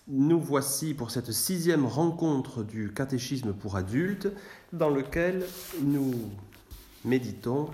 Nous voici pour cette 6e rencontre du catéchisme pour adultes dans lequel nous méditons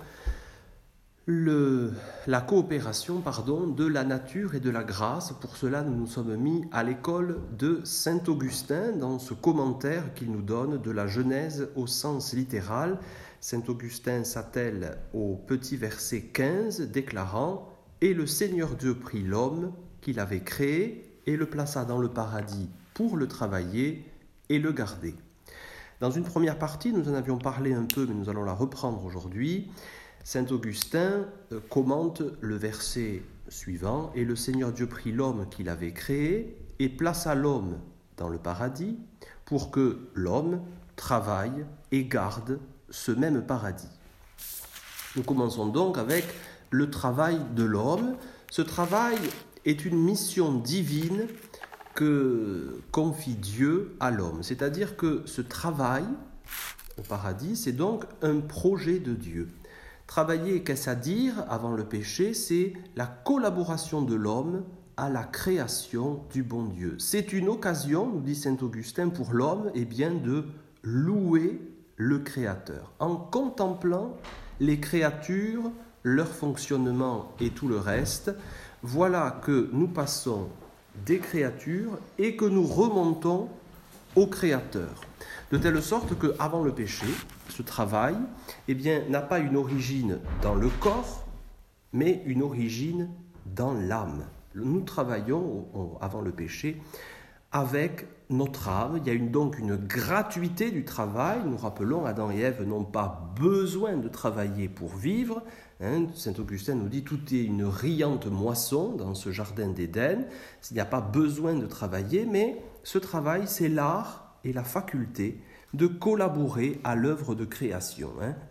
la coopération de la nature et de la grâce. Pour cela, nous nous sommes mis à l'école de Saint Augustin dans ce commentaire qu'il nous donne de la Genèse au sens littéral. Saint Augustin s'attelle au petit verset 15 déclarant « Et le Seigneur Dieu prit l'homme qu'il avait créé et le plaça dans le paradis pour le travailler et le garder. » Dans une première partie, nous en avions parlé un peu, mais nous allons la reprendre aujourd'hui. Saint Augustin commente le verset suivant « Et le Seigneur Dieu prit l'homme qu'il avait créé et plaça l'homme dans le paradis pour que l'homme travaille et garde ce même paradis. » Nous commençons donc avec le travail de l'homme. Ce travail est une mission divine que confie Dieu à l'homme. C'est-à-dire que ce travail au paradis, c'est donc un projet de Dieu. Travailler, qu'est-ce à dire avant le péché? C'est la collaboration de l'homme à la création du bon Dieu. C'est une occasion, nous dit saint Augustin, pour l'homme de louer le Créateur. En contemplant les créatures, leur fonctionnement et tout le reste, voilà que nous passons des créatures et que nous remontons au Créateur. De telle sorte qu'avant le péché, ce travail n'a pas une origine dans le corps, mais une origine dans l'âme. Nous travaillons avant le péché avec notre âme. Il y a donc une gratuité du travail. Nous rappelons, Adam et Ève n'ont pas besoin de travailler pour vivre. Saint Augustin nous dit tout est une riante moisson dans ce jardin d'Éden. Il n'y a pas besoin de travailler, mais ce travail, c'est l'art et la faculté de collaborer à l'œuvre de création.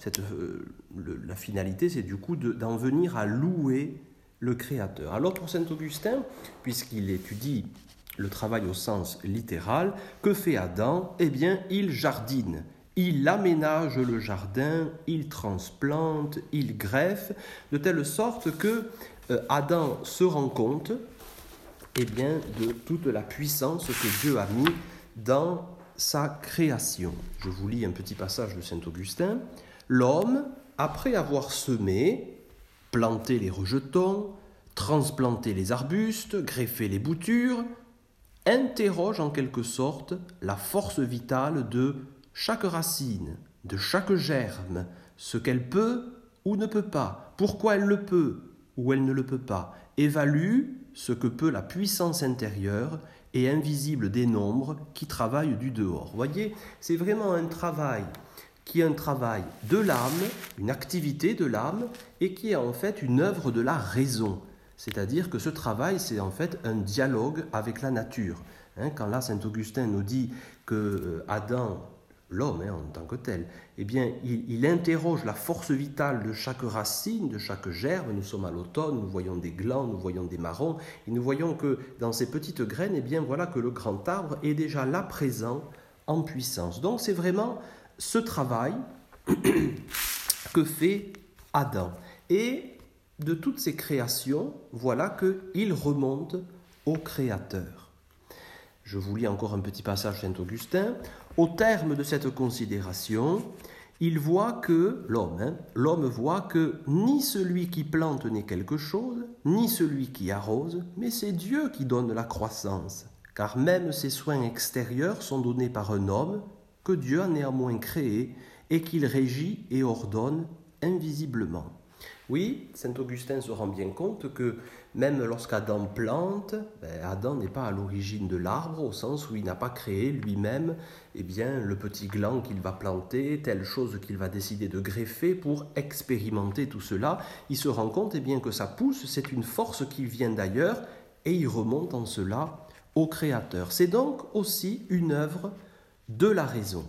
La finalité, c'est du coup d'en venir à louer le Créateur. Alors pour saint Augustin, puisqu'il étudie le travail au sens littéral, que fait Adam? Il jardine. Il aménage le jardin, il transplante, il greffe, de telle sorte que Adam se rend compte de toute la puissance que Dieu a mis dans sa création. Je vous lis un petit passage de saint Augustin. L'homme, après avoir semé, planté les rejetons, transplanté les arbustes, greffé les boutures, interroge en quelque sorte la force vitale de chaque racine, de chaque germe, ce qu'elle peut ou ne peut pas, pourquoi elle le peut ou elle ne le peut pas, évalue ce que peut la puissance intérieure et invisible des nombres qui travaillent du dehors. Vous voyez, c'est vraiment un travail qui est un travail de l'âme, une activité de l'âme, et qui est en fait une œuvre de la raison. C'est-à-dire que ce travail, c'est en fait un dialogue avec la nature. Quand là, saint Augustin nous dit que Adam, l'homme en tant que tel, il interroge la force vitale de chaque racine, de chaque germe. Nous sommes à l'automne, nous voyons des glands, nous voyons des marrons, et nous voyons que dans ces petites graines, voilà que le grand arbre est déjà là présent en puissance. Donc c'est vraiment ce travail que fait Adam. Et de toutes ces créations, voilà qu'il remonte au Créateur. Je vous lis encore un petit passage de saint Augustin. Au terme de cette considération, il voit que, l'homme voit que ni celui qui plante n'est quelque chose, ni celui qui arrose, mais c'est Dieu qui donne la croissance, car même ces soins extérieurs sont donnés par un homme que Dieu a néanmoins créé et qu'il régit et ordonne invisiblement. Oui, saint Augustin se rend bien compte que même lorsqu'Adam plante, Adam n'est pas à l'origine de l'arbre, au sens où il n'a pas créé lui-même le petit gland qu'il va planter, telle chose qu'il va décider de greffer pour expérimenter tout cela. Il se rend compte que ça pousse, c'est une force qui vient d'ailleurs, et il remonte en cela au Créateur. C'est donc aussi une œuvre de la raison.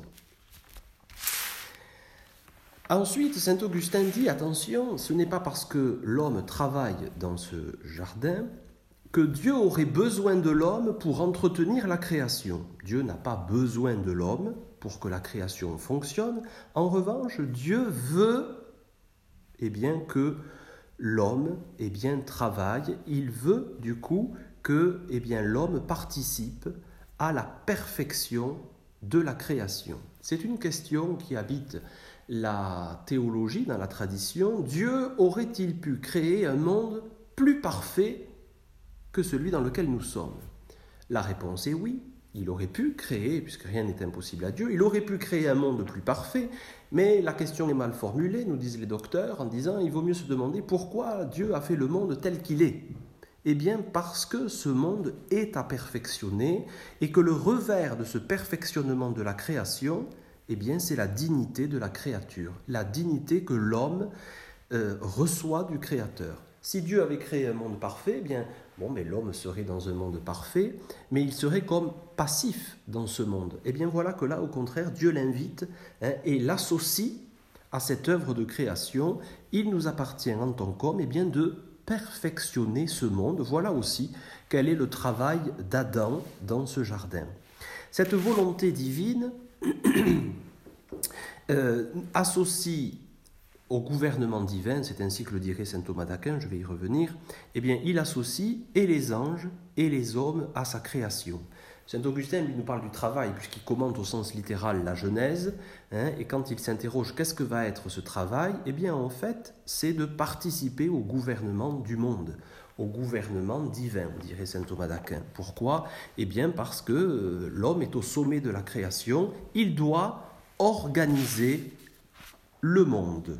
Ensuite, saint Augustin dit, attention, ce n'est pas parce que l'homme travaille dans ce jardin que Dieu aurait besoin de l'homme pour entretenir la création. Dieu n'a pas besoin de l'homme pour que la création fonctionne. En revanche, Dieu veut que l'homme travaille. Il veut du coup que l'homme participe à la perfection de la création. C'est une question qui habite la théologie dans la tradition. Dieu aurait-il pu créer un monde plus parfait que celui dans lequel nous sommes? La réponse est oui. Il aurait pu créer, puisque rien n'est impossible à Dieu, il aurait pu créer un monde plus parfait, mais la question est mal formulée, nous disent les docteurs, en disant il vaut mieux se demander pourquoi Dieu a fait le monde tel qu'il est. Eh bien parce que ce monde est à perfectionner et que le revers de ce perfectionnement de la création, c'est la dignité de la créature, la dignité que l'homme reçoit du Créateur. Si Dieu avait créé un monde parfait, l'homme serait dans un monde parfait, mais il serait comme passif dans ce monde. Voilà que là, au contraire, Dieu l'invite et l'associe à cette œuvre de création. Il nous appartient en tant qu'homme de perfectionner ce monde. Voilà aussi quel est le travail d'Adam dans ce jardin. Cette volonté divine associe au gouvernement divin, c'est ainsi que le dirait saint Thomas d'Aquin, je vais y revenir, il associe et les anges et les hommes à sa création. Saint Augustin nous parle du travail, puisqu'il commente au sens littéral la Genèse, et quand il s'interroge qu'est-ce que va être ce travail, en fait, c'est de participer au gouvernement du monde, au gouvernement divin, dirait saint Thomas d'Aquin. Pourquoi ? Parce que l'homme est au sommet de la création, il doit organiser le monde.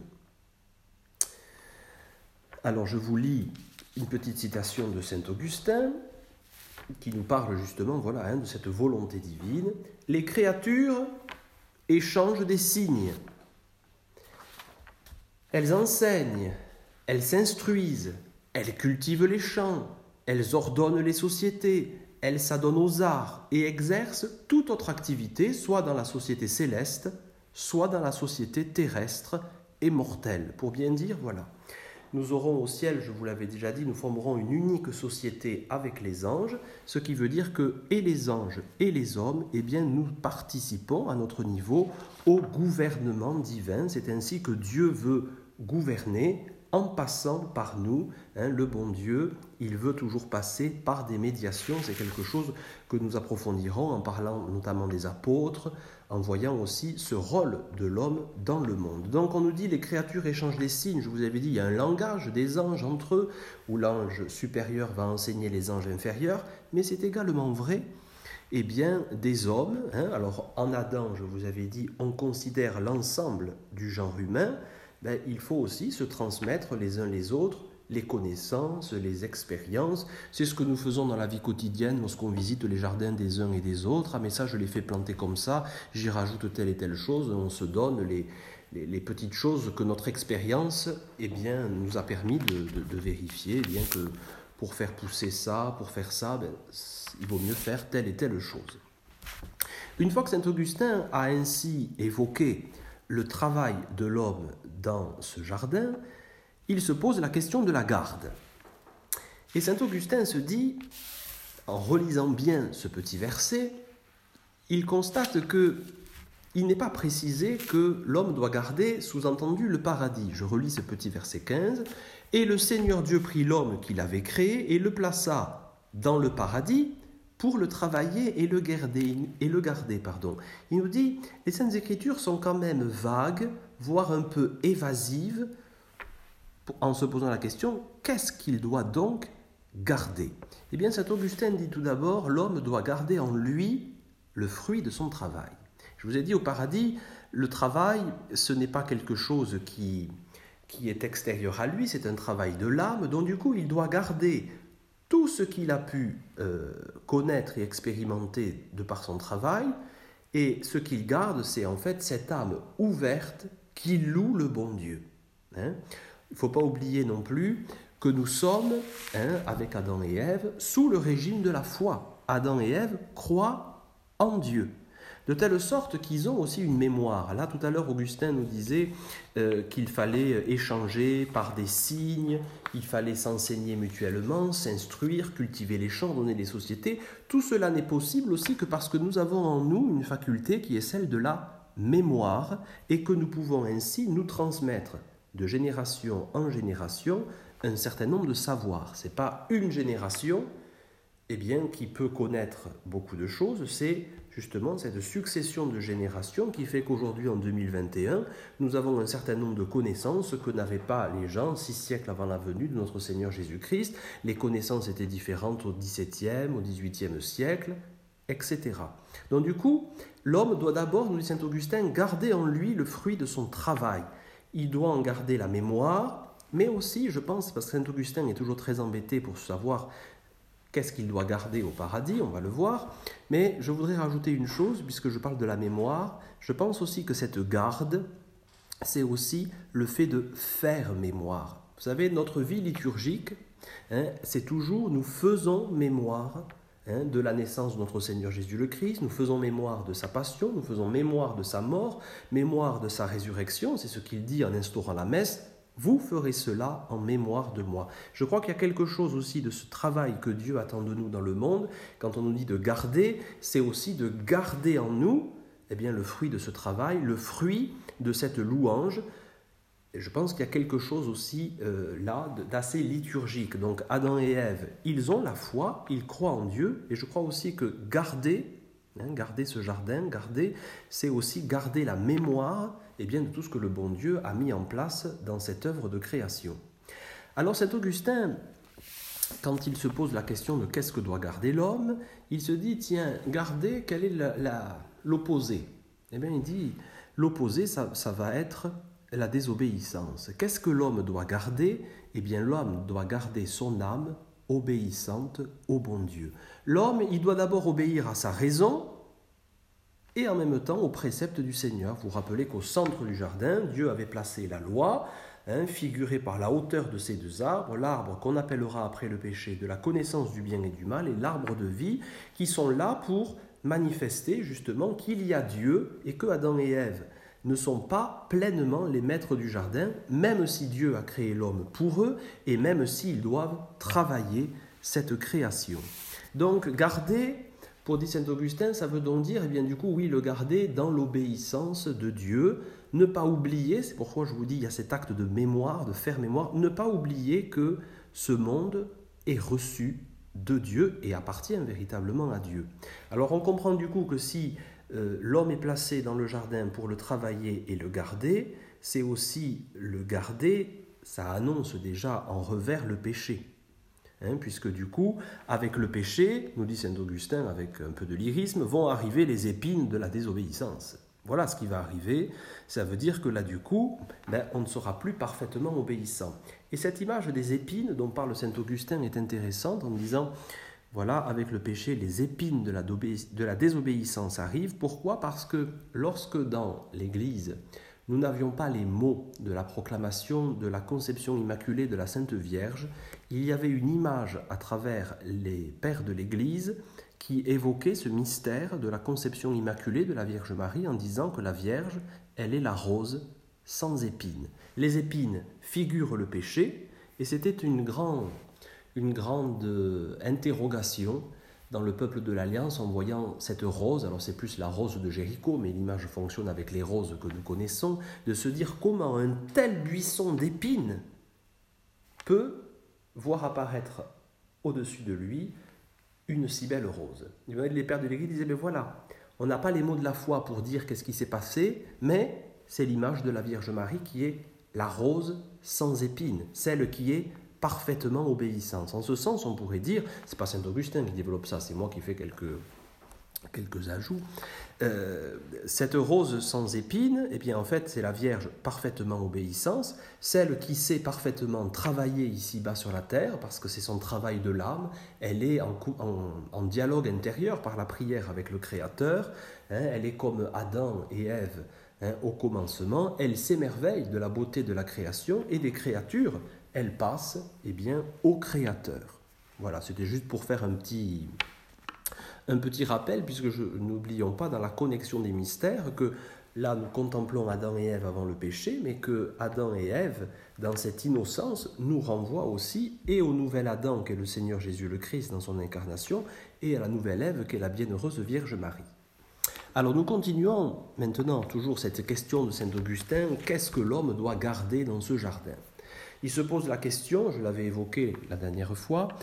Alors je vous lis une petite citation de saint Augustin qui nous parle justement de cette volonté divine. Les créatures échangent des signes. Elles enseignent, elles s'instruisent, elles cultivent les champs, elles ordonnent les sociétés, elles s'adonnent aux arts et exercent toute autre activité, soit dans la société céleste, soit dans la société terrestre et mortelle. Pour bien dire, nous aurons au ciel, je vous l'avais déjà dit, nous formerons une unique société avec les anges, ce qui veut dire que et les anges et les hommes, nous participons à notre niveau au gouvernement divin. C'est ainsi que Dieu veut gouverner en passant par nous. Le bon Dieu, il veut toujours passer par des médiations. C'est quelque chose que nous approfondirons en parlant notamment des apôtres, en voyant aussi ce rôle de l'homme dans le monde. Donc on nous dit les créatures échangent des signes. Je vous avais dit, il y a un langage des anges entre eux, où l'ange supérieur va enseigner les anges inférieurs, mais c'est également vrai des hommes. Alors en Adam, je vous avais dit, on considère l'ensemble du genre humain. Il faut aussi se transmettre les uns les autres les connaissances, les expériences. C'est ce que nous faisons dans la vie quotidienne lorsqu'on visite les jardins des uns et des autres. Ah mais ça, je l'ai fait planter comme ça, j'y rajoute telle et telle chose. On se donne les petites choses que notre expérience nous a permis de vérifier. Que pour faire pousser ça, pour faire ça, il vaut mieux faire telle et telle chose. Une fois que saint Augustin a ainsi évoqué le travail de l'homme dans ce jardin, il se pose la question de la garde. Et saint Augustin se dit, en relisant bien ce petit verset, il constate qu'il n'est pas précisé que l'homme doit garder, sous-entendu, le paradis. Je relis ce petit verset 15. « Et le Seigneur Dieu prit l'homme qu'il avait créé et le plaça dans le paradis pour le travailler et le garder. » Il nous dit, les Saintes Écritures sont quand même vagues, voire un peu évasives, en se posant la question, qu'est-ce qu'il doit donc garder ? Saint Augustin dit tout d'abord, l'homme doit garder en lui le fruit de son travail. Je vous ai dit, au paradis, le travail, ce n'est pas quelque chose qui est extérieur à lui, c'est un travail de l'âme, donc du coup, il doit garder tout ce qu'il a pu connaître et expérimenter de par son travail, et ce qu'il garde, c'est en fait cette âme ouverte qui loue le bon Dieu. Il ne faut pas oublier non plus que nous sommes, avec Adam et Ève, sous le régime de la foi. Adam et Ève croient en Dieu, de telle sorte qu'ils ont aussi une mémoire. Là, tout à l'heure, Augustin nous disait qu'il fallait échanger par des signes, il fallait s'enseigner mutuellement, s'instruire, cultiver les champs, donner les sociétés. Tout cela n'est possible aussi que parce que nous avons en nous une faculté qui est celle de la mémoire et que nous pouvons ainsi nous transmettre de génération en génération un certain nombre de savoirs. Ce n'est pas une génération qui peut connaître beaucoup de choses, c'est justement cette succession de générations qui fait qu'aujourd'hui, en 2021, nous avons un certain nombre de connaissances que n'avaient pas les gens 6 siècles avant la venue de notre Seigneur Jésus-Christ. Les connaissances étaient différentes au XVIIe, au XVIIIe siècle, etc. Donc du coup, l'homme doit d'abord, nous dit saint Augustin, garder en lui le fruit de son travail. Il doit en garder la mémoire, mais aussi, je pense, parce que saint Augustin est toujours très embêté pour savoir qu'est-ce qu'il doit garder au paradis, on va le voir. Mais je voudrais rajouter une chose, puisque je parle de la mémoire. Je pense aussi que cette garde, c'est aussi le fait de faire mémoire. Vous savez, notre vie liturgique, c'est toujours, nous faisons mémoire de la naissance de notre Seigneur Jésus le Christ, nous faisons mémoire de sa passion, nous faisons mémoire de sa mort, mémoire de sa résurrection, c'est ce qu'il dit en instaurant la messe. Vous ferez cela en mémoire de moi. Je crois qu'il y a quelque chose aussi de ce travail que Dieu attend de nous dans le monde. Quand on nous dit de garder, c'est aussi de garder en nous le fruit de ce travail, le fruit de cette louange. Et je pense qu'il y a quelque chose aussi là d'assez liturgique. Donc Adam et Ève, ils ont la foi, ils croient en Dieu. Et je crois aussi que garder ce jardin, c'est aussi garder la mémoire de tout ce que le bon Dieu a mis en place dans cette œuvre de création. Alors saint Augustin, quand il se pose la question de qu'est-ce que doit garder l'homme, il se dit, tiens, garder, quel est l'opposé ? Il dit, l'opposé, ça va être la désobéissance. Qu'est-ce que l'homme doit garder ? L'homme doit garder son âme obéissante au bon Dieu. L'homme, il doit d'abord obéir à sa raison et en même temps aux préceptes du Seigneur. Vous vous rappelez qu'au centre du jardin, Dieu avait placé la loi, figurée par la hauteur de ces 2 arbres, l'arbre qu'on appellera après le péché de la connaissance du bien et du mal et l'arbre de vie, qui sont là pour manifester justement qu'il y a Dieu et que Adam et Ève ne sont pas pleinement les maîtres du jardin, même si Dieu a créé l'homme pour eux et même s'ils doivent travailler cette création. Donc garder, pour dire saint Augustin, ça veut donc dire, le garder dans l'obéissance de Dieu, ne pas oublier, c'est pourquoi je vous dis, il y a cet acte de mémoire, de faire mémoire, ne pas oublier que ce monde est reçu de Dieu et appartient véritablement à Dieu. Alors on comprend du coup que si l'homme est placé dans le jardin pour le travailler et le garder, c'est aussi le garder, ça annonce déjà en revers le péché. Puisque du coup, avec le péché, nous dit saint Augustin avec un peu de lyrisme, vont arriver les épines de la désobéissance. Voilà ce qui va arriver, ça veut dire que là du coup, on ne sera plus parfaitement obéissant. Et cette image des épines dont parle saint Augustin est intéressante en disant, voilà, avec le péché, les épines de la désobéissance arrivent. Pourquoi ? Parce que lorsque dans l'Église, nous n'avions pas les mots de la proclamation de la conception immaculée de la Sainte Vierge, il y avait une image à travers les pères de l'Église qui évoquait ce mystère de la conception immaculée de la Vierge Marie en disant que la Vierge, elle est la rose sans épines. Les épines figurent le péché et c'était une grande interrogation dans le peuple de l'Alliance en voyant cette rose, alors c'est plus la rose de Jéricho, mais l'image fonctionne avec les roses que nous connaissons, de se dire comment un tel buisson d'épines peut voir apparaître au-dessus de lui une si belle rose. Les pères de l'Église disaient, voilà, on n'a pas les mots de la foi pour dire qu'est-ce qui s'est passé, mais c'est l'image de la Vierge Marie qui est la rose sans épines, celle qui est parfaitement obéissance. En ce sens, on pourrait dire, c'est pas saint Augustin qui développe ça, c'est moi qui fais quelques ajouts. Cette rose sans épines, en fait, c'est la Vierge parfaitement obéissance, celle qui sait parfaitement travailler ici-bas sur la terre, parce que c'est son travail de l'âme, elle est en dialogue intérieur par la prière avec le Créateur, elle est comme Adam et Ève au commencement, elle s'émerveille de la beauté de la création et des créatures, elle passe au Créateur. Voilà, c'était juste pour faire un petit rappel, puisque n'oublions pas dans la connexion des mystères que là nous contemplons Adam et Ève avant le péché, mais que Adam et Ève, dans cette innocence, nous renvoient aussi et au nouvel Adam qu'est le Seigneur Jésus le Christ dans son incarnation, et à la nouvelle Ève qu'est la bienheureuse Vierge Marie. Alors nous continuons maintenant toujours cette question de saint Augustin, qu'est-ce que l'homme doit garder dans ce jardin ? Il se pose la question, je l'avais évoqué la dernière fois,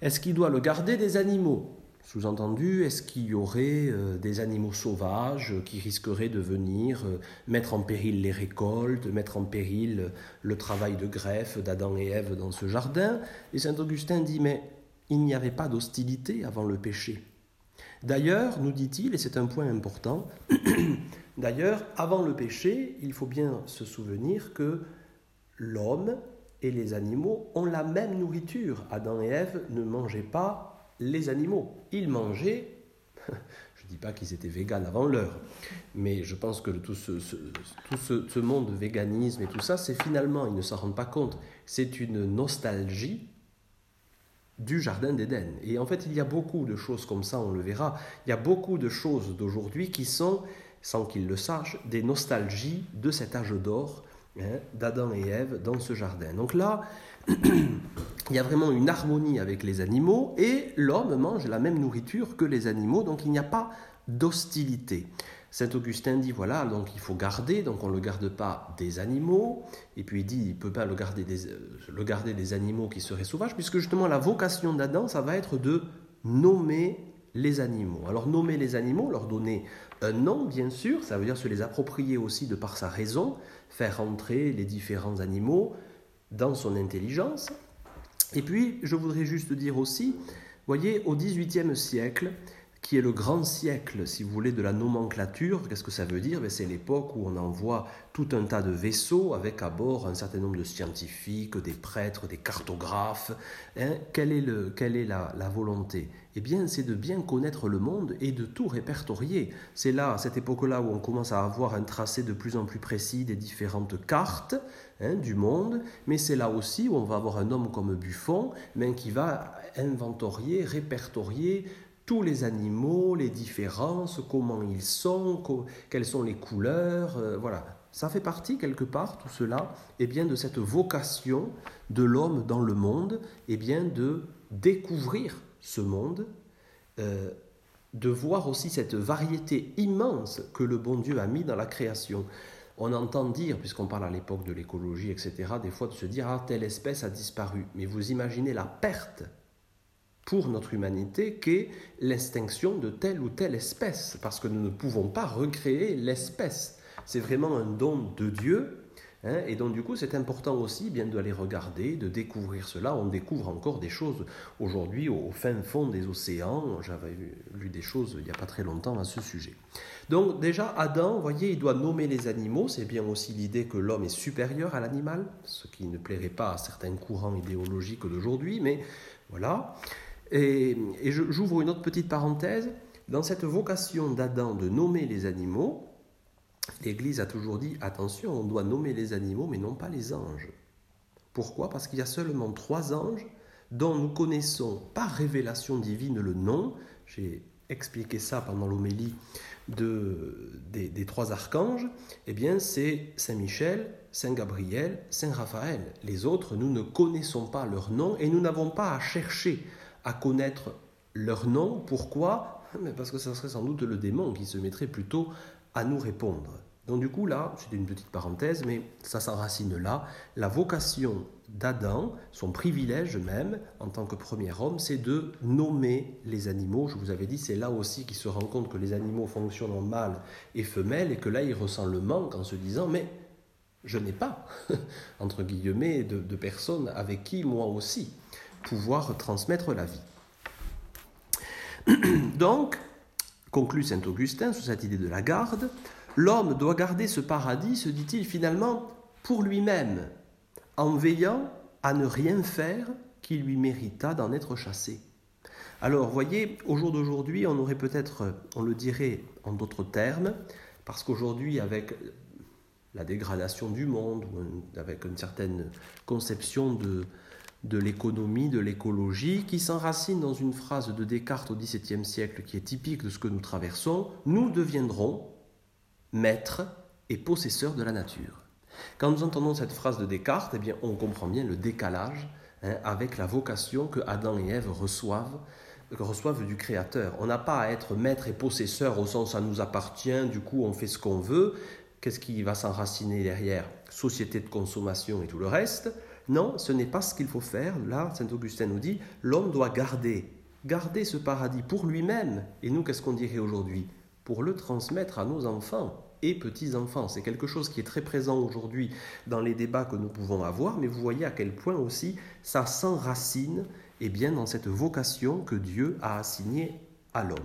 Est-ce qu'il doit le garder des animaux ? Sous-entendu, est-ce qu'il y aurait des animaux sauvages qui risqueraient de venir mettre en péril les récoltes, mettre en péril le travail de greffe d'Adam et Ève dans ce jardin ? Et saint Augustin dit, mais il n'y avait pas d'hostilité avant le péché. D'ailleurs, nous dit-il, et c'est un point important, d'ailleurs, avant le péché, il faut bien se souvenir que l'homme et les animaux ont la même nourriture. Adam et Ève ne mangeaient pas les animaux. Ils mangeaient, je ne dis pas qu'ils étaient véganes avant l'heure, mais je pense que tout ce monde de véganisme et tout ça, c'est finalement, ils ne s'en rendent pas compte, c'est une nostalgie du jardin d'Éden. Et en fait, il y a beaucoup de choses comme ça, on le verra, il y a beaucoup de choses d'aujourd'hui qui sont, sans qu'ils le sachent, des nostalgies de cet âge d'or, d'Adam et Ève dans ce jardin. Donc là, il y a vraiment une harmonie avec les animaux et l'homme mange la même nourriture que les animaux, donc il n'y a pas d'hostilité. Saint Augustin dit, voilà, donc il faut garder, donc on ne le garde pas des animaux, et puis il dit, il ne peut pas le garder des animaux qui seraient sauvages, puisque justement la vocation d'Adam, ça va être de nommer les animaux. Alors nommer les animaux, leur donner un nom, bien sûr, ça veut dire se les approprier aussi de par sa raison, faire entrer les différents animaux dans son intelligence. Et puis, je voudrais juste dire aussi, voyez, au XVIIIe siècle, qui est le grand siècle, si vous voulez, de la nomenclature. Qu'est-ce que ça veut dire ? C'est l'époque où on envoie tout un tas de vaisseaux avec à bord un certain nombre de scientifiques, des prêtres, des cartographes. Quelle est la volonté ? Eh bien, c'est de bien connaître le monde et de tout répertorier. C'est là, à cette époque-là, où on commence à avoir un tracé de plus en plus précis des différentes cartes du monde, mais c'est là aussi où on va avoir un homme comme Buffon, qui va inventorier, répertorier tous les animaux, les différences, comment ils sont, quelles sont les couleurs, voilà. Ça fait partie quelque part, tout cela, de cette vocation de l'homme dans le monde, de découvrir ce monde, de voir aussi cette variété immense que le bon Dieu a mis dans la création. On entend dire, puisqu'on parle à l'époque de l'écologie, etc., des fois de se dire « Ah, telle espèce a disparu ». Mais vous imaginez la perte pour notre humanité qu'est l'extinction de telle ou telle espèce, parce que nous ne pouvons pas recréer l'espèce. C'est vraiment un don de Dieu, et donc du coup c'est important aussi de les regarder, de découvrir cela. On découvre encore des choses aujourd'hui au fin fond des océans. J'avais lu des choses il n'y a pas très longtemps à ce sujet. Donc déjà Adam, vous voyez, il doit nommer les animaux. C'est bien aussi l'idée que l'homme est supérieur à l'animal, ce qui ne plairait pas à certains courants idéologiques d'aujourd'hui, mais voilà. Et j'ouvre une autre petite parenthèse. Dans cette vocation d'Adam de nommer les animaux, l'Église a toujours dit, attention, on doit nommer les animaux, mais non pas les anges. Pourquoi ? Parce qu'il y a seulement 3 anges dont nous connaissons par révélation divine le nom. J'ai expliqué ça pendant l'homélie des 3 archanges. C'est Saint Michel, Saint Gabriel, Saint Raphaël. Les autres, nous ne connaissons pas leur nom et nous n'avons pas à chercher à connaître leur nom. Pourquoi ? Parce que ça serait sans doute le démon qui se mettrait plutôt à nous répondre. Donc du coup là, c'est une petite parenthèse, mais ça s'enracine là. La vocation d'Adam, son privilège même, en tant que premier homme, c'est de nommer les animaux. Je vous avais dit, c'est là aussi qu'il se rend compte que les animaux fonctionnent en mâle et femelle, et que là il ressent le manque en se disant, mais je n'ai pas, entre guillemets, de personnes avec qui moi aussi pouvoir transmettre la vie. Donc, conclut saint Augustin sur cette idée de la garde, l'homme doit garder ce paradis, se dit-il finalement, pour lui-même, en veillant à ne rien faire qui lui méritât d'en être chassé. Alors, voyez, au jour d'aujourd'hui, on aurait peut-être, on le dirait en d'autres termes, parce qu'aujourd'hui, avec la dégradation du monde, ou avec une certaine conception de l'économie, de l'écologie, qui s'enracine dans une phrase de Descartes au XVIIe siècle qui est typique de ce que nous traversons, nous deviendrons maîtres et possesseurs de la nature. Quand nous entendons cette phrase de Descartes, on comprend bien le décalage avec la vocation que Adam et Ève reçoivent du Créateur. On n'a pas à être maître et possesseur au sens ça nous appartient, du coup on fait ce qu'on veut. Qu'est-ce qui va s'enraciner derrière ? Société de consommation et tout le reste. Non, ce n'est pas ce qu'il faut faire. Là, saint Augustin nous dit, l'homme doit garder ce paradis pour lui-même. Et nous, qu'est-ce qu'on dirait aujourd'hui? Pour le transmettre à nos enfants et petits-enfants. C'est quelque chose qui est très présent aujourd'hui dans les débats que nous pouvons avoir, mais vous voyez à quel point aussi ça s'enracine dans cette vocation que Dieu a assignée à l'homme.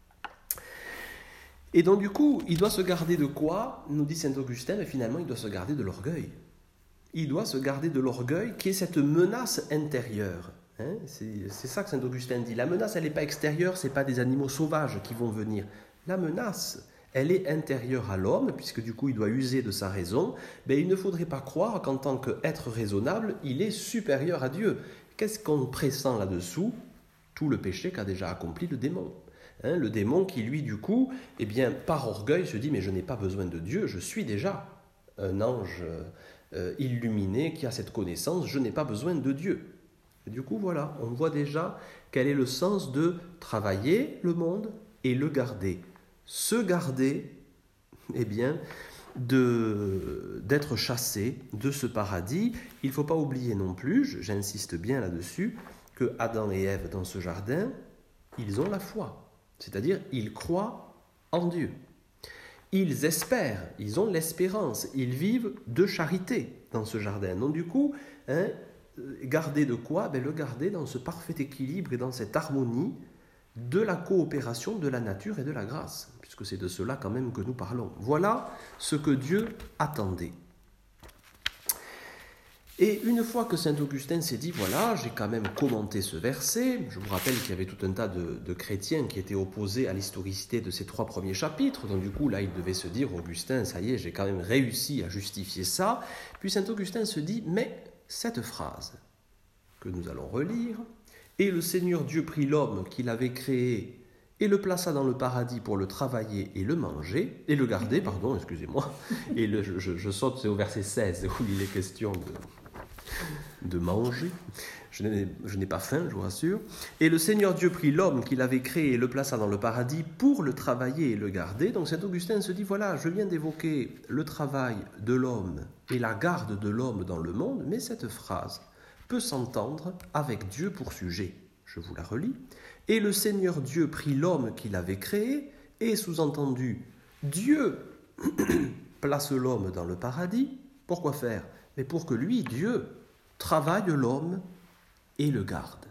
Et donc du coup, il doit se garder de quoi? Nous dit saint Augustin, mais finalement il doit se garder de l'orgueil. Il doit se garder de l'orgueil qui est cette menace intérieure. C'est ça que saint Augustin dit. La menace, elle n'est pas extérieure, ce n'est pas des animaux sauvages qui vont venir. La menace, elle est intérieure à l'homme, puisque du coup il doit user de sa raison. Mais il ne faudrait pas croire qu'en tant qu'être raisonnable, il est supérieur à Dieu. Qu'est-ce qu'on pressent là-dessous? Tout le péché qu'a déjà accompli le démon. Le démon qui, lui, du coup, par orgueil, se dit « mais je n'ai pas besoin de Dieu, je suis déjà un ange illuminé qui a cette connaissance, je n'ai pas besoin de Dieu. » Et du coup, voilà, on voit déjà quel est le sens de travailler le monde et le garder. Se garder, d'être chassé de ce paradis. Il ne faut pas oublier non plus, j'insiste bien là-dessus, que Adam et Ève, dans ce jardin, ils ont la foi. C'est-à-dire, ils croient en Dieu. Ils espèrent, ils ont l'espérance, ils vivent de charité dans ce jardin. Donc du coup, garder de quoi? Le garder dans ce parfait équilibre et dans cette harmonie de la coopération de la nature et de la grâce, puisque c'est de cela quand même que nous parlons. Voilà ce que Dieu attendait. Et une fois que saint Augustin s'est dit, voilà, j'ai quand même commenté ce verset, je vous rappelle qu'il y avait tout un tas de chrétiens qui étaient opposés à l'historicité de ces 3 premiers chapitres, donc du coup là il devait se dire, Augustin, ça y est, j'ai quand même réussi à justifier ça. Puis saint Augustin se dit, mais cette phrase que nous allons relire, « Et le Seigneur Dieu prit l'homme qu'il avait créé et le plaça dans le paradis pour le travailler et le manger, et le garder, pardon, excusez-moi, et je saute, c'est au verset 16 où il est question de manger. Je n'ai pas faim, je vous rassure. Et le Seigneur Dieu prit l'homme qu'il avait créé et le plaça dans le paradis pour le travailler et le garder. Donc saint Augustin se dit, voilà, je viens d'évoquer le travail de l'homme et la garde de l'homme dans le monde, mais cette phrase peut s'entendre avec Dieu pour sujet. Je vous la relis. Et le Seigneur Dieu prit l'homme qu'il avait créé, et sous-entendu, Dieu place l'homme dans le paradis. Pourquoi faire? Mais pour que lui, Dieu, travaille l'homme et le garde.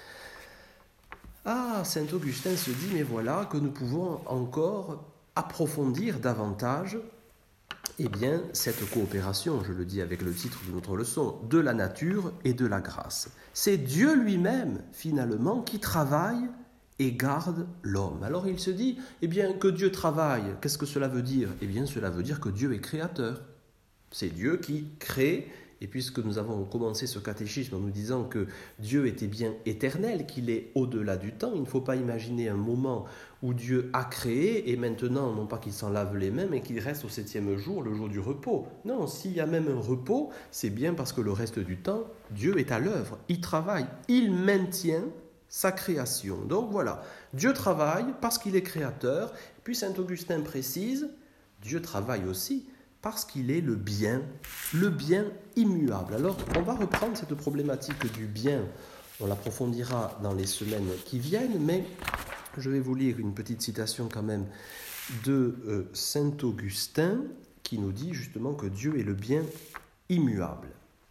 Ah, saint Augustin se dit, mais voilà que nous pouvons encore approfondir davantage cette coopération, je le dis avec le titre de notre leçon, de la nature et de la grâce. C'est Dieu lui-même, finalement, qui travaille et garde l'homme. Alors il se dit, que Dieu travaille, qu'est-ce que cela veut dire? Cela veut dire que Dieu est créateur. C'est Dieu qui crée, et puisque nous avons commencé ce catéchisme en nous disant que Dieu était bien éternel, qu'il est au-delà du temps, il ne faut pas imaginer un moment où Dieu a créé et maintenant, non pas qu'il s'en lave les mains, mais qu'il reste au 7e jour, le jour du repos. Non, s'il y a même un repos, c'est bien parce que le reste du temps, Dieu est à l'œuvre, il travaille, il maintient sa création. Donc voilà, Dieu travaille parce qu'il est créateur, puis saint Augustin précise, Dieu travaille aussi parce qu'il est le bien immuable. Alors, on va reprendre cette problématique du bien, on l'approfondira dans les semaines qui viennent, mais je vais vous lire une petite citation quand même de saint Augustin, qui nous dit justement que Dieu est le bien immuable.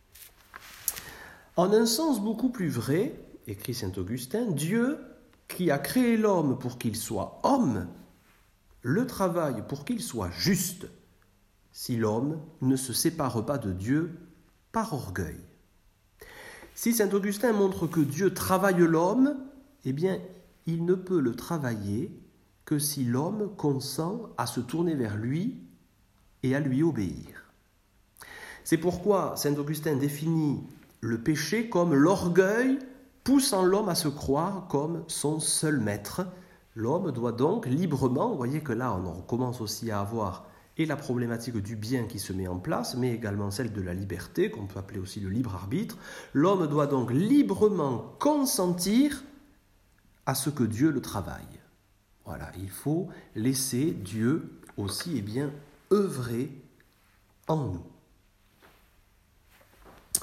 En un sens beaucoup plus vrai, écrit saint Augustin, Dieu, qui a créé l'homme pour qu'il soit homme, le travaille pour qu'il soit juste, si l'homme ne se sépare pas de Dieu par orgueil. Si saint Augustin montre que Dieu travaille l'homme, il ne peut le travailler que si l'homme consent à se tourner vers lui et à lui obéir. C'est pourquoi saint Augustin définit le péché comme l'orgueil poussant l'homme à se croire comme son seul maître. L'homme doit donc librement, vous voyez que là on commence aussi à avoir et la problématique du bien qui se met en place, mais également celle de la liberté, qu'on peut appeler aussi le libre arbitre. L'homme doit donc librement consentir à ce que Dieu le travaille. Voilà, il faut laisser Dieu aussi œuvrer en nous.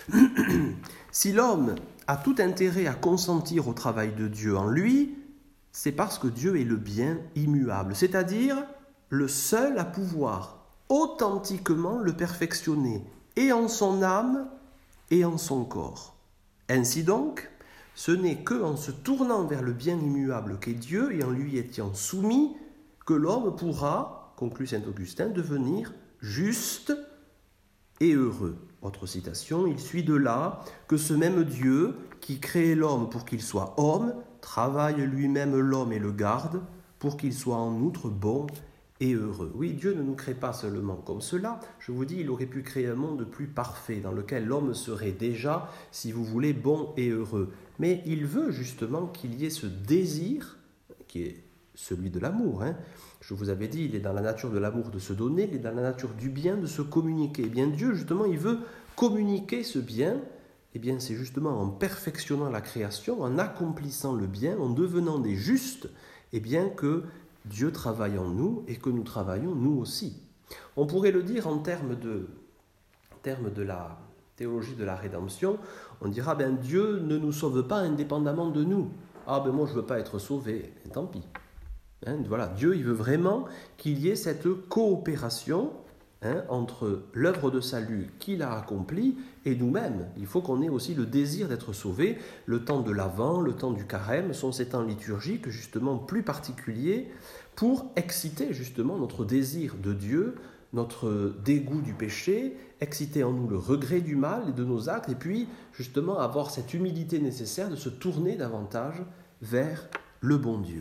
Si l'homme a tout intérêt à consentir au travail de Dieu en lui, c'est parce que Dieu est le bien immuable, c'est-à-dire le seul à pouvoir authentiquement le perfectionner, et en son âme et en son corps. Ainsi donc, ce n'est qu'en se tournant vers le bien immuable qu'est Dieu et en lui étant soumis que l'homme pourra, conclut saint Augustin, devenir juste et heureux. Autre citation, il suit de là que ce même Dieu qui crée l'homme pour qu'il soit homme, travaille lui-même l'homme et le garde pour qu'il soit en outre bon et heureux. Oui, Dieu ne nous crée pas seulement comme cela. Je vous dis, il aurait pu créer un monde plus parfait dans lequel l'homme serait déjà, si vous voulez, bon et heureux. Mais il veut justement qu'il y ait ce désir, qui est celui de l'amour. Je vous avais dit, il est dans la nature de l'amour de se donner, il est dans la nature du bien de se communiquer. Eh bien, Dieu, justement, il veut communiquer ce bien. Eh bien, c'est justement en perfectionnant la création, en accomplissant le bien, en devenant des justes, eh bien que Dieu travaille en nous et que nous travaillons nous aussi. On pourrait le dire en termes de la théologie de la rédemption, on dira, Dieu ne nous sauve pas indépendamment de nous. Moi je ne veux pas être sauvé, tant pis. Voilà, Dieu il veut vraiment qu'il y ait cette coopération entre l'œuvre de salut qu'il a accomplie et nous-mêmes. Il faut qu'on ait aussi le désir d'être sauvé. Le temps de l'Avent, le temps du carême sont ces temps liturgiques justement plus particuliers pour exciter justement notre désir de Dieu, notre dégoût du péché, exciter en nous le regret du mal et de nos actes, et puis justement avoir cette humilité nécessaire de se tourner davantage vers le bon Dieu.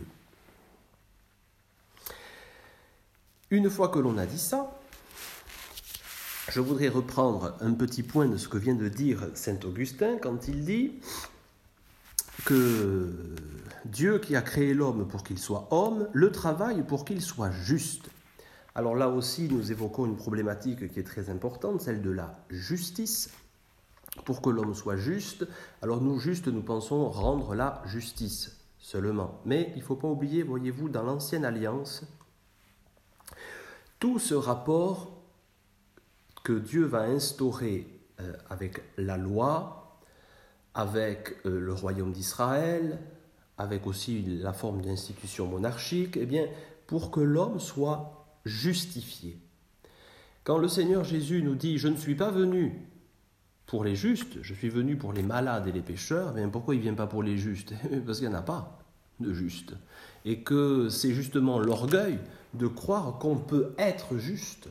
Une fois que l'on a dit ça, je voudrais reprendre un petit point de ce que vient de dire saint Augustin quand il dit que Dieu qui a créé l'homme pour qu'il soit homme, le travaille pour qu'il soit juste. Alors là aussi, nous évoquons une problématique qui est très importante, celle de la justice. Pour que l'homme soit juste, alors nous pensons rendre la justice seulement. Mais il ne faut pas oublier, voyez-vous, dans l'Ancienne Alliance, tout ce rapport que Dieu va instaurer avec la loi, avec le royaume d'Israël, avec aussi la forme d'institution monarchique, eh bien, pour que l'homme soit justifié. Quand le Seigneur Jésus nous dit « Je ne suis pas venu pour les justes, je suis venu pour les malades et les pécheurs », eh bien, pourquoi il ne vient pas pour les justes ? Parce qu'il n'y en a pas de justes. Et que c'est justement l'orgueil de croire qu'on peut être juste.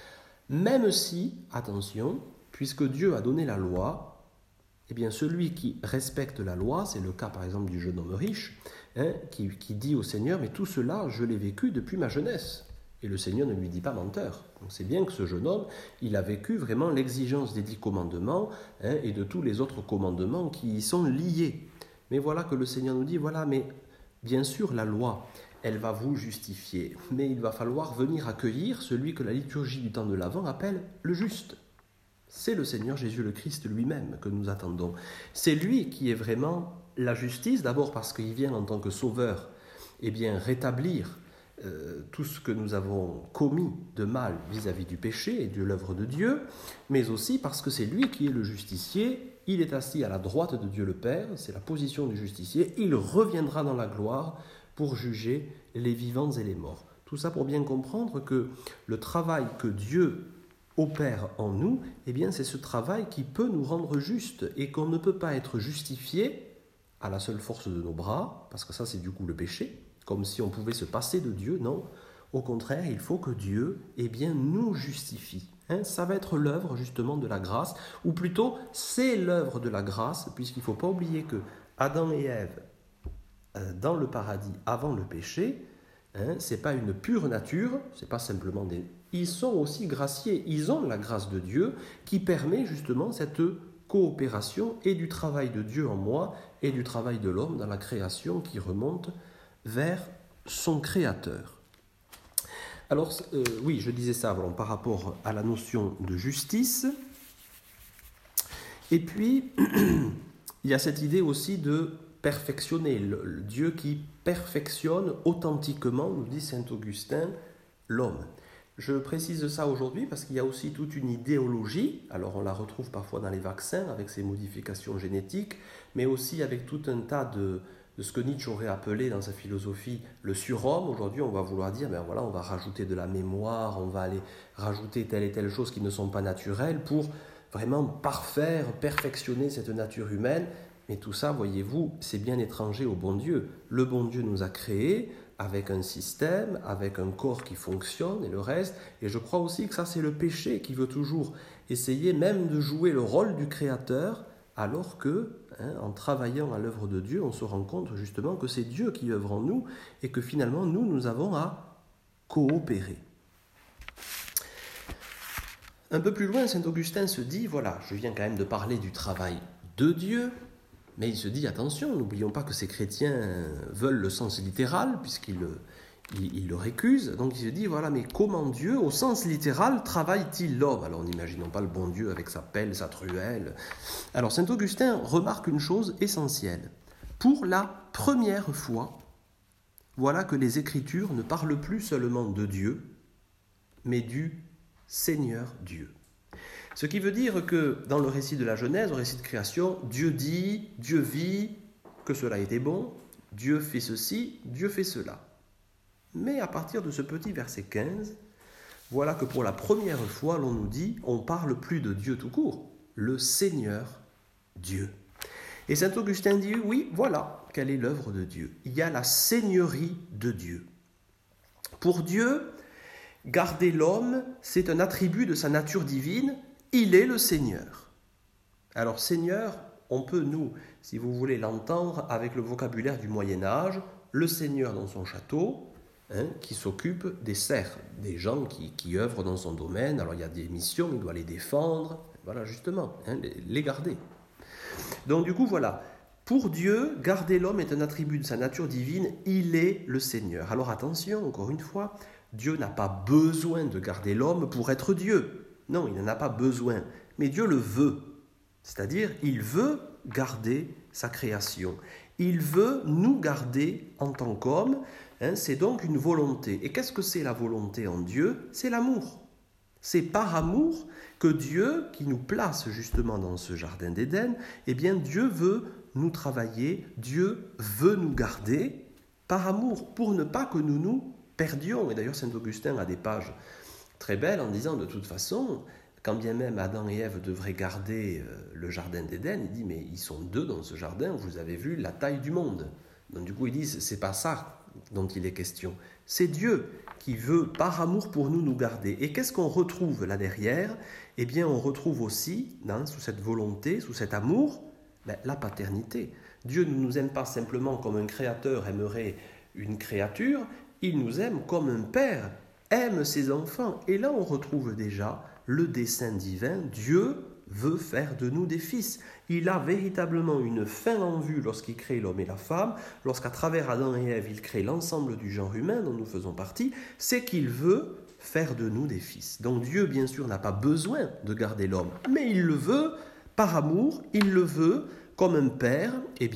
Même si, attention, puisque Dieu a donné la loi, eh bien celui qui respecte la loi, c'est le cas par exemple du jeune homme riche, qui dit au Seigneur « Mais tout cela, je l'ai vécu depuis ma jeunesse ». Et le Seigneur ne lui dit pas menteur. Donc c'est bien que ce jeune homme, il a vécu vraiment l'exigence des 10 commandements et de tous les autres commandements qui y sont liés. Mais voilà que le Seigneur nous dit, voilà, mais bien sûr la loi, elle va vous justifier, mais il va falloir venir accueillir celui que la liturgie du temps de l'Avent appelle le juste. C'est le Seigneur Jésus le Christ lui-même que nous attendons. C'est lui qui est vraiment la justice, d'abord parce qu'il vient en tant que sauveur, rétablir tout ce que nous avons commis de mal vis-à-vis du péché et de l'œuvre de Dieu, mais aussi parce que c'est lui qui est le justicier. Il est assis à la droite de Dieu le Père, c'est la position du justicier. Il reviendra dans la gloire pour juger les vivants et les morts. Tout ça pour bien comprendre que le travail que Dieu opère en nous, c'est ce travail qui peut nous rendre justes et qu'on ne peut pas être justifié à la seule force de nos bras, parce que ça c'est du coup le péché, comme si on pouvait se passer de Dieu. Non, au contraire, il faut que Dieu nous justifie. Ça va être l'œuvre justement de la grâce, ou plutôt c'est l'œuvre de la grâce, puisqu'il ne faut pas oublier que Adam et Ève, dans le paradis avant le péché, c'est pas une pure nature, c'est pas simplement des... Ils sont aussi graciés, ils ont la grâce de Dieu qui permet justement cette coopération et du travail de Dieu en moi et du travail de l'homme dans la création qui remonte vers son Créateur. Alors, oui, je disais ça par rapport à la notion de justice. Et puis, il y a cette idée aussi de perfectionner, le Dieu qui perfectionne authentiquement, nous dit saint Augustin, l'homme. Je précise ça aujourd'hui parce qu'il y a aussi toute une idéologie, alors on la retrouve parfois dans les vaccins avec ces modifications génétiques, mais aussi avec tout un tas de ce que Nietzsche aurait appelé dans sa philosophie le surhomme. Aujourd'hui, on va vouloir dire, ben voilà, on va rajouter de la mémoire, on va aller rajouter telle et telle chose qui ne sont pas naturelles pour vraiment parfaire, perfectionner cette nature humaine. Mais tout ça, voyez-vous, c'est bien étranger au bon Dieu. Le bon Dieu nous a créés avec un système, avec un corps qui fonctionne et le reste. Et je crois aussi que ça, c'est le péché qui veut toujours essayer même de jouer le rôle du Créateur, alors que, en travaillant à l'œuvre de Dieu, on se rend compte justement que c'est Dieu qui œuvre en nous et que finalement, nous avons à coopérer. Un peu plus loin, saint Augustin se dit, voilà, je viens quand même de parler du travail de Dieu, mais il se dit, attention, n'oublions pas que ces chrétiens veulent le sens littéral, puisqu'ils le récusent. Donc il se dit, voilà, mais comment Dieu, au sens littéral, travaille-t-il l'homme? Alors n'imaginons pas le bon Dieu avec sa pelle, sa truelle. Alors saint Augustin remarque une chose essentielle. Pour la première fois, voilà que les Écritures ne parlent plus seulement de Dieu, mais du Seigneur Dieu. Ce qui veut dire que dans le récit de la Genèse, au récit de création, Dieu dit, Dieu vit que cela était bon, Dieu fait ceci, Dieu fait cela. Mais à partir de ce petit verset 15, voilà que pour la première fois, l'on nous dit, on ne parle plus de Dieu tout court, le Seigneur Dieu. Et saint Augustin dit, oui, voilà quelle est l'œuvre de Dieu. Il y a la seigneurie de Dieu. Pour Dieu, garder l'homme, c'est un attribut de sa nature divine. Il est le Seigneur. Alors Seigneur, on peut nous, si vous voulez l'entendre avec le vocabulaire du Moyen-Âge, le Seigneur dans son château, qui s'occupe des serfs, des gens qui œuvrent dans son domaine. Alors il y a des missions, il doit les défendre, voilà justement, les garder. Donc du coup voilà, pour Dieu, garder l'homme est un attribut de sa nature divine, il est le Seigneur. Alors attention, encore une fois, Dieu n'a pas besoin de garder l'homme pour être Dieu. Non, il n'en a pas besoin, mais Dieu le veut. C'est-à-dire, il veut garder sa création. Il veut nous garder en tant qu'hommes. C'est donc une volonté. Et qu'est-ce que c'est la volonté en Dieu? C'est l'amour. C'est par amour que Dieu, qui nous place justement dans ce jardin d'Éden, eh bien Dieu veut nous travailler, Dieu veut nous garder par amour, pour ne pas que nous nous perdions. Et d'ailleurs, saint Augustin a des pages très belle en disant de toute façon, quand bien même Adam et Ève devraient garder le jardin d'Éden, il dit mais ils sont deux dans ce jardin, vous avez vu la taille du monde. Donc du coup ils disent c'est pas ça dont il est question, c'est Dieu qui veut par amour pour nous garder. Et qu'est-ce qu'on retrouve là derrière? Eh bien on retrouve aussi, sous cette volonté, sous cet amour, la paternité. Dieu ne nous aime pas simplement comme un créateur aimerait une créature, il nous aime comme un père aime ses enfants. Et là, on retrouve déjà le dessein divin. Dieu veut faire de nous des fils. Il a véritablement une fin en vue lorsqu'il crée l'homme et la femme, lorsqu'à travers Adam et Ève, il crée l'ensemble du genre humain dont nous faisons partie, c'est qu'il veut faire de nous des fils. Donc Dieu, bien sûr, n'a pas besoin de garder l'homme, mais il le veut par amour, il le veut comme un père,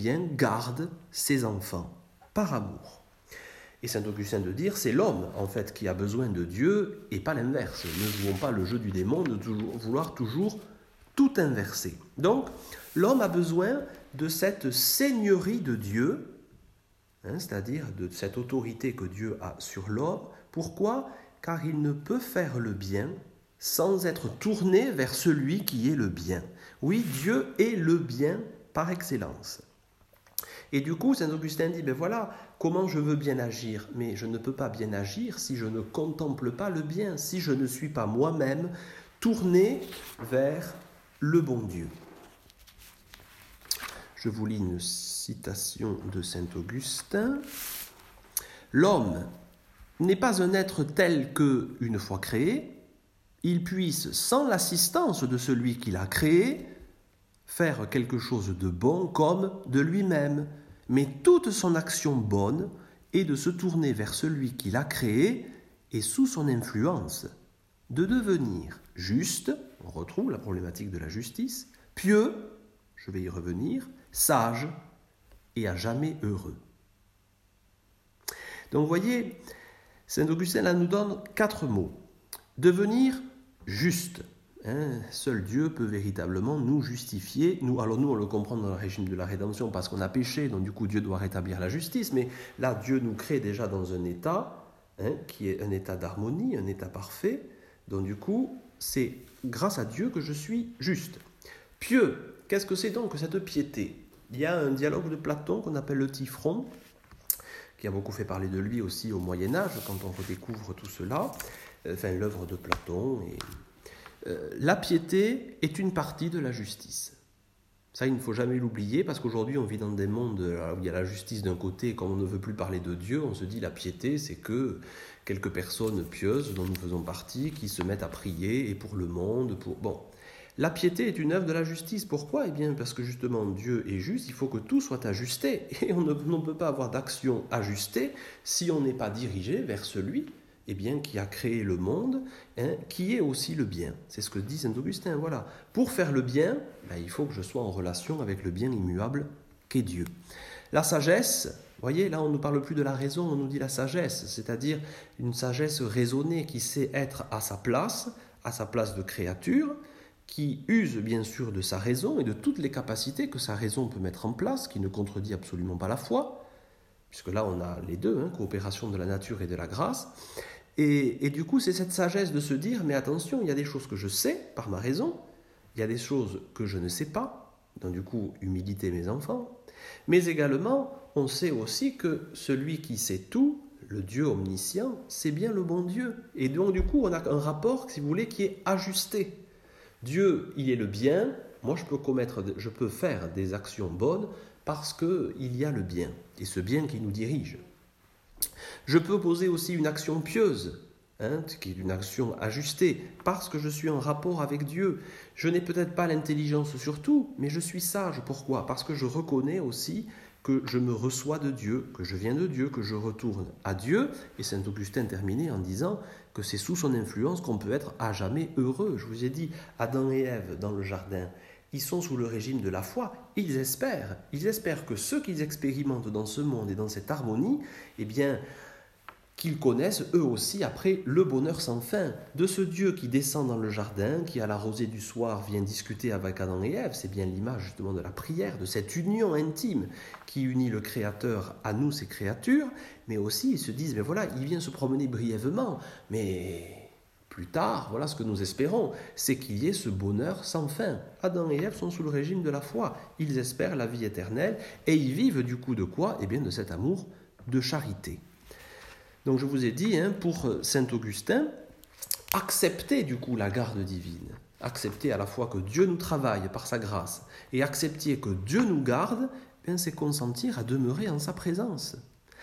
garde ses enfants par amour. Et saint Augustin de dire, c'est l'homme en fait qui a besoin de Dieu et pas l'inverse. Ne jouons pas le jeu du démon de vouloir toujours tout inverser. Donc, l'homme a besoin de cette seigneurie de Dieu, c'est-à-dire de cette autorité que Dieu a sur l'homme. Pourquoi? Car il ne peut faire le bien sans être tourné vers celui qui est le bien. Oui, Dieu est le bien par excellence. Et du coup, saint Augustin dit, voilà, comment je veux bien agir? Mais je ne peux pas bien agir si je ne contemple pas le bien, si je ne suis pas moi-même tourné vers le bon Dieu. Je vous lis une citation de saint Augustin. L'homme n'est pas un être tel que, une fois créé, il puisse, sans l'assistance de celui qui l'a créé, faire quelque chose de bon comme de lui-même. Mais toute son action bonne est de se tourner vers celui qui l'a créé et sous son influence, de devenir juste, on retrouve la problématique de la justice, pieux, je vais y revenir, sage et à jamais heureux. Donc vous voyez, saint Augustin là nous donne 4 mots. Devenir juste. Seul Dieu peut véritablement nous justifier. Alors nous, on le comprend dans le régime de la rédemption parce qu'on a péché, donc du coup Dieu doit rétablir la justice. Mais là, Dieu nous crée déjà dans un état qui est un état d'harmonie, un état parfait. Donc du coup, c'est grâce à Dieu que je suis juste. Pieux, qu'est-ce que c'est donc que cette piété? Il y a un dialogue de Platon qu'on appelle le Typhron, qui a beaucoup fait parler de lui aussi au Moyen-Âge, quand on redécouvre tout cela, l'œuvre de Platon. La piété est une partie de la justice. Ça, il ne faut jamais l'oublier, parce qu'aujourd'hui, on vit dans des mondes où il y a la justice d'un côté, et quand on ne veut plus parler de Dieu, on se dit la piété, c'est que quelques personnes pieuses dont nous faisons partie, qui se mettent à prier, et pour le monde, La piété est une œuvre de la justice. Pourquoi ? Eh bien, parce que justement, Dieu est juste, il faut que tout soit ajusté. Et on ne peut pas avoir d'action ajustée si on n'est pas dirigé vers celui qui a créé le monde, qui est aussi le bien. C'est ce que dit saint Augustin. Voilà. Pour faire le bien, il faut que je sois en relation avec le bien immuable qu'est Dieu. La sagesse, vous voyez, là on ne nous parle plus de la raison, on nous dit la sagesse, c'est-à-dire une sagesse raisonnée qui sait être à sa place de créature, qui use bien sûr de sa raison et de toutes les capacités que sa raison peut mettre en place, qui ne contredit absolument pas la foi, puisque là on a les deux, coopération de la nature et de la grâce. Et du coup, c'est cette sagesse de se dire, mais attention, il y a des choses que je sais par ma raison, il y a des choses que je ne sais pas, donc du coup, humilité mes enfants, mais également, on sait aussi que celui qui sait tout, le Dieu omniscient, c'est bien le bon Dieu. Et donc du coup, on a un rapport, si vous voulez, qui est ajusté. Dieu, il est le bien, moi je peux faire des actions bonnes parce qu'il y a le bien, et ce bien qui nous dirige. Je peux poser aussi une action pieuse, qui est une action ajustée, parce que je suis en rapport avec Dieu. Je n'ai peut-être pas l'intelligence sur tout, mais je suis sage. Pourquoi ? Parce que je reconnais aussi que je me reçois de Dieu, que je viens de Dieu, que je retourne à Dieu. Et saint Augustin terminait en disant que c'est sous son influence qu'on peut être à jamais heureux. Je vous ai dit, Adam et Ève dans le jardin, ils sont sous le régime de la foi, ils espèrent que ce qu'ils expérimentent dans ce monde et dans cette harmonie, qu'ils connaissent eux aussi après le bonheur sans fin de ce Dieu qui descend dans le jardin, qui à la rosée du soir vient discuter avec Adam et Ève. C'est bien l'image justement de la prière, de cette union intime qui unit le Créateur à nous, ses créatures, mais aussi ils se disent, mais voilà, il vient se promener brièvement, mais plus tard, voilà ce que nous espérons, c'est qu'il y ait ce bonheur sans fin. Adam et Ève sont sous le régime de la foi, ils espèrent la vie éternelle, et ils vivent du coup de quoi ? Eh bien de cet amour de charité. Donc je vous ai dit, pour saint Augustin, accepter du coup la garde divine, accepter à la fois que Dieu nous travaille par sa grâce et accepter que Dieu nous garde, c'est consentir à demeurer en sa présence,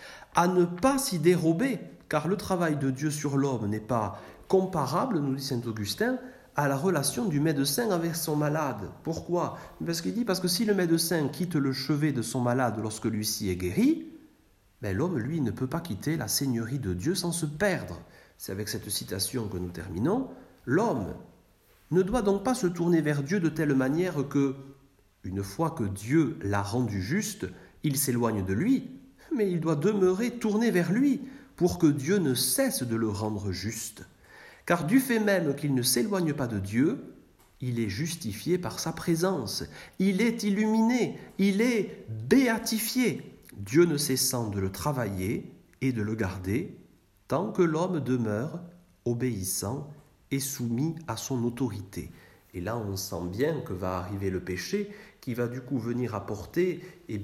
à ne pas s'y dérober, car le travail de Dieu sur l'homme n'est pas comparable, nous dit saint Augustin, à la relation du médecin avec son malade. Pourquoi ? Parce que si le médecin quitte le chevet de son malade lorsque lui-ci est guéri, l'homme, lui, ne peut pas quitter la seigneurie de Dieu sans se perdre. C'est avec cette citation que nous terminons. L'homme ne doit donc pas se tourner vers Dieu de telle manière que, une fois que Dieu l'a rendu juste, il s'éloigne de lui, mais il doit demeurer tourné vers lui pour que Dieu ne cesse de le rendre juste. Car du fait même qu'il ne s'éloigne pas de Dieu, il est justifié par sa présence, il est illuminé, il est béatifié. Dieu ne cessant de le travailler et de le garder, tant que l'homme demeure obéissant et soumis à son autorité. Et là, on sent bien que va arriver le péché qui va du coup venir apporter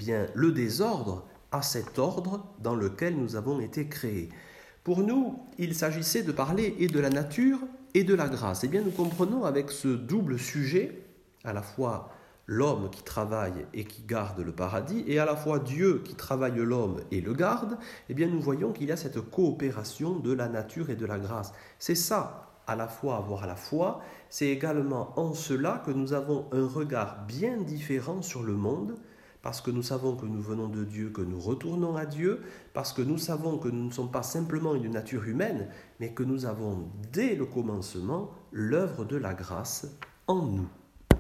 le désordre à cet ordre dans lequel nous avons été créés. Pour nous, il s'agissait de parler et de la nature et de la grâce. Nous comprenons avec ce double sujet, à la fois l'homme qui travaille et qui garde le paradis, et à la fois Dieu qui travaille l'homme et le garde, nous voyons qu'il y a cette coopération de la nature et de la grâce. C'est ça, à la fois avoir la foi, c'est également en cela que nous avons un regard bien différent sur le monde, parce que nous savons que nous venons de Dieu, que nous retournons à Dieu, parce que nous savons que nous ne sommes pas simplement une nature humaine, mais que nous avons dès le commencement l'œuvre de la grâce en nous.